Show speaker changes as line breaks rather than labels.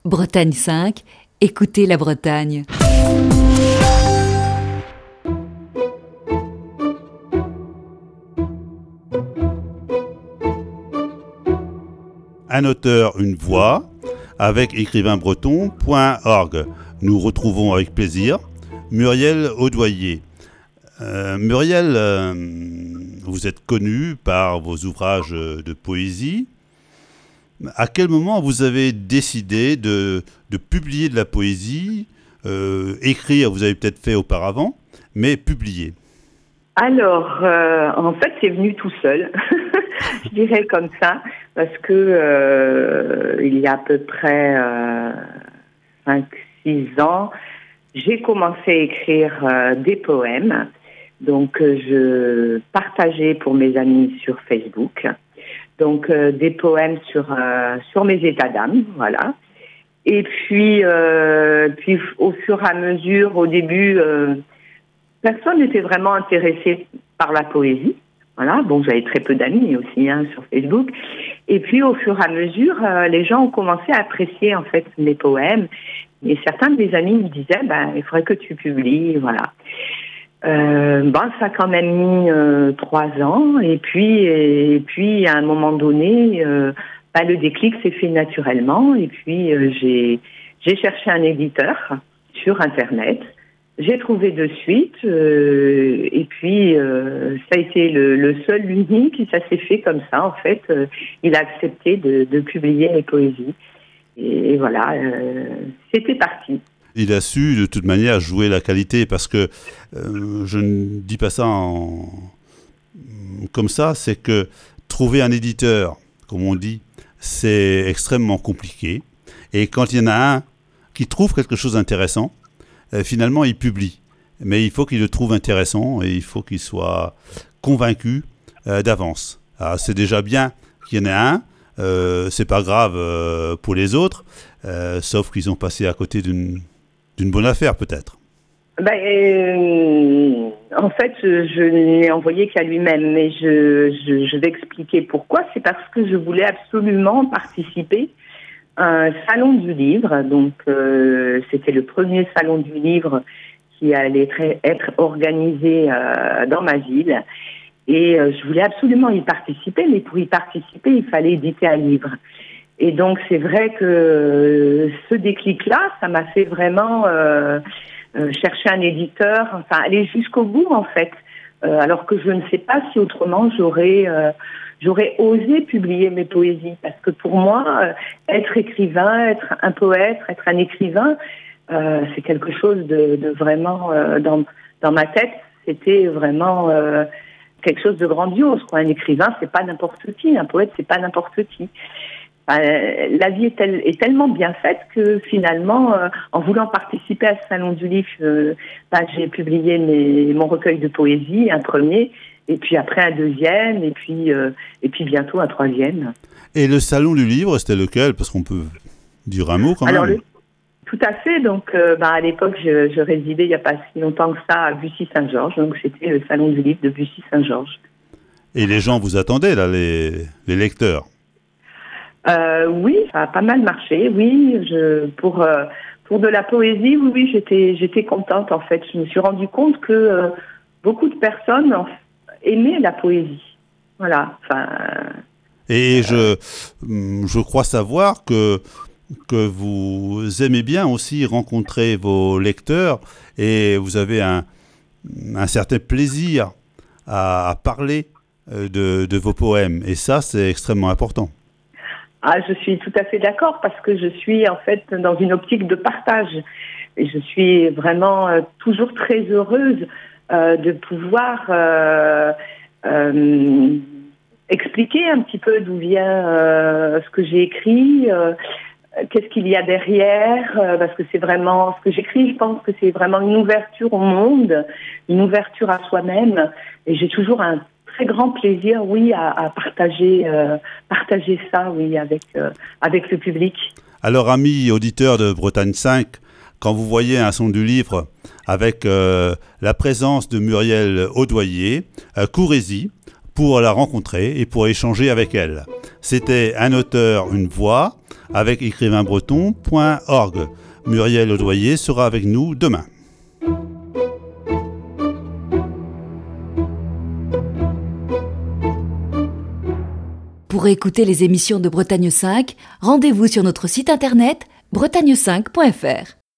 Bretagne 5, écoutez la Bretagne.
Un auteur, une voix, avec écrivainbreton.org. Nous retrouvons avec plaisir Muriel Audoyer. Muriel, vous êtes connue par vos ouvrages de poésie. À quel moment vous avez décidé de publier de la poésie, écrire, vous avez peut-être fait auparavant, mais publier?
Alors, en fait, c'est venu tout seul, je dirais comme ça, parce que il y a à peu près 5-6 ans, j'ai commencé à écrire des poèmes. Donc, je partageais pour mes amis sur Facebook. Donc, des poèmes sur mes états d'âme, voilà. Et puis au fur et à mesure, au début, personne n'était vraiment intéressé par la poésie. Voilà, bon, j'avais très peu d'amis aussi sur Facebook. Et puis, au fur et à mesure, les gens ont commencé à apprécier en fait mes poèmes. Et certains de mes amis me disaient, il faudrait que tu publies, voilà. Ça a quand même mis 3 ans. Et puis, à un moment donné, le déclic s'est fait naturellement. Et puis, j'ai cherché un éditeur sur Internet. J'ai trouvé de suite, et puis ça a été le seul, l'unique, et ça s'est fait comme ça, en fait. Il a accepté de publier mes poésies. Et voilà, c'était parti.
Il a su, de toute manière, jouer la qualité, parce que je ne dis pas ça comme ça, c'est que trouver un éditeur, comme on dit, c'est extrêmement compliqué. Et quand il y en a un qui trouve quelque chose d'intéressant, finalement, il publie. Mais il faut qu'il le trouve intéressant et il faut qu'il soit convaincu d'avance. Alors, c'est déjà bien qu'il y en ait un. C'est pas grave pour les autres, sauf qu'ils ont passé à côté d'une bonne affaire, peut-être.
En fait, je n'ai envoyé qu'à lui-même, mais je vais expliquer pourquoi. C'est parce que je voulais absolument participer un salon du livre, donc c'était le premier salon du livre qui allait être organisé dans ma ville, et je voulais absolument y participer, mais pour y participer, il fallait éditer un livre. Et donc c'est vrai que ce déclic-là, ça m'a fait vraiment chercher un éditeur, enfin aller jusqu'au bout en fait, alors que je ne sais pas si autrement j'aurais osé publier mes poésies, parce que pour moi, être écrivain, être un poète, être un écrivain, c'est quelque chose de vraiment, dans ma tête, c'était vraiment quelque chose de grandiose, quoi. Un écrivain, c'est pas n'importe qui, un poète, c'est pas n'importe qui. La vie est tellement bien faite que finalement, en voulant participer à ce salon du livre, j'ai publié mon recueil de poésie, un premier, et puis après un deuxième, et puis bientôt un troisième.
Et le salon du livre, c'était lequel? Parce qu'on peut dire un mot quand même.
Tout à fait. Donc, à l'époque, je résidais il n'y a pas si longtemps que ça à Bussy-Saint-Georges. Donc, c'était le salon du livre de Bussy-Saint-Georges.
Et les gens vous attendaient, là, les lecteurs?
Oui, ça a pas mal marché. Oui, pour de la poésie, oui, j'étais contente en fait. Je me suis rendu compte que beaucoup de personnes aimaient la poésie. Voilà.
Et je crois savoir que vous aimez bien aussi rencontrer vos lecteurs et vous avez un certain plaisir à parler de vos poèmes. Et ça, c'est extrêmement important.
Je suis tout à fait d'accord, parce que je suis en fait dans une optique de partage. Et je suis vraiment toujours très heureuse de pouvoir expliquer un petit peu d'où vient ce que j'ai écrit, qu'est-ce qu'il y a derrière, parce que c'est vraiment ce que j'écris, je pense que c'est vraiment une ouverture au monde, une ouverture à soi-même. Et j'ai toujours un très grand plaisir, oui, à partager ça, oui, avec le public.
Alors, amis auditeurs de Bretagne 5, quand vous voyez un salon du livre avec la présence de Muriel Audoyer, courez-y pour la rencontrer et pour échanger avec elle. C'était un auteur, une voix, avec écrivainbreton.org. Muriel Audoyer sera avec nous demain.
Pour écouter les émissions de Bretagne 5, rendez-vous sur notre site internet bretagne5.fr.